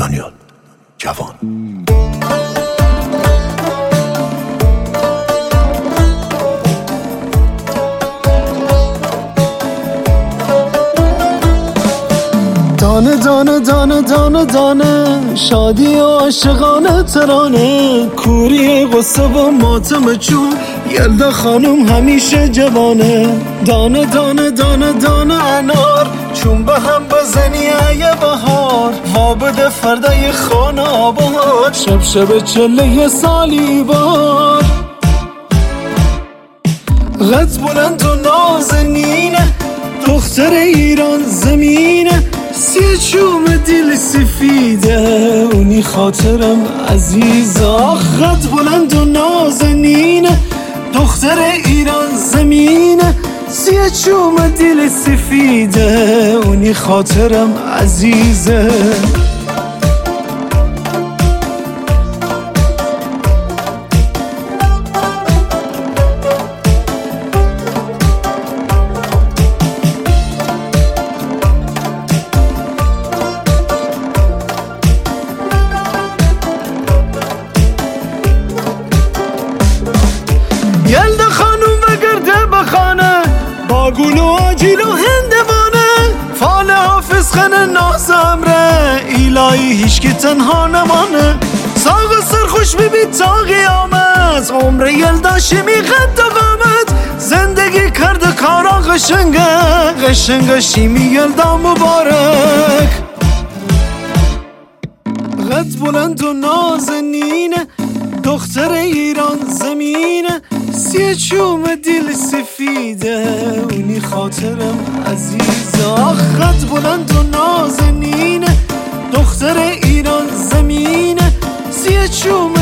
دانیال جوان. دانه دانه دانه دانه دانه شادی و عاشقانه ترانه، کوری غصه و ماتم چون یلدا خانم همیشه جوانه. دانه دانه دانه دانه انار چون به هم بزنی ای بهار، وا بده فردای خانه آباد، شب شب چله سالی بار. قد بلند و نازنینه دختر ایران زمینه، سی چوم دل سفیده اونی خاطرم عزیزه. خط بلند و نازنینه دختر ایران زمینه، سی چوم دل سفیده اونی خاطرم عزیزه. یلدا خانوم و گرده بخانه با گل و آجیل و هندوانه، فال حافظ خن نازمره ایلایی هیچ که تنها نمانه. ساق و سرخوش ببی تا قیامت، عمر یلدا شمی قد و قامت، زندگی کرده کارا قشنگه قشنگه شیمی یلدا مبارک. قد بلند و نازنینه دختر ایران زمینه، سی چوم دل سفیده اونی خاطرم عزیزه. خط بلند و نازنینه دختر ایران زمینه، سی چوم